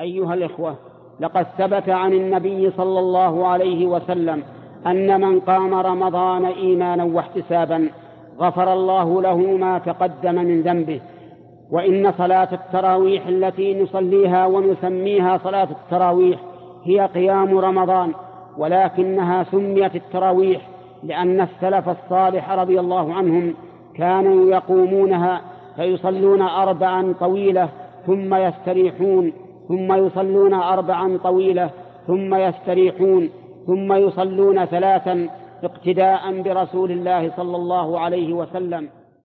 أيها الإخوة، لقد ثبت عن النبي صلى الله عليه وسلم أن من قام رمضان إيمانا واحتسابا غفر الله له ما تقدم من ذنبه. وإن صلاة التراويح التي نصليها ونسميها صلاة التراويح هي قيام رمضان، ولكنها سميت التراويح لأن السلف الصالح رضي الله عنهم كانوا يقومونها فيصلون 4 طويلة ثم يستريحون، ثم يصلون 4 طويلة ثم يستريحون، ثم يصلون 3 اقتداء برسول الله صلى الله عليه وسلم.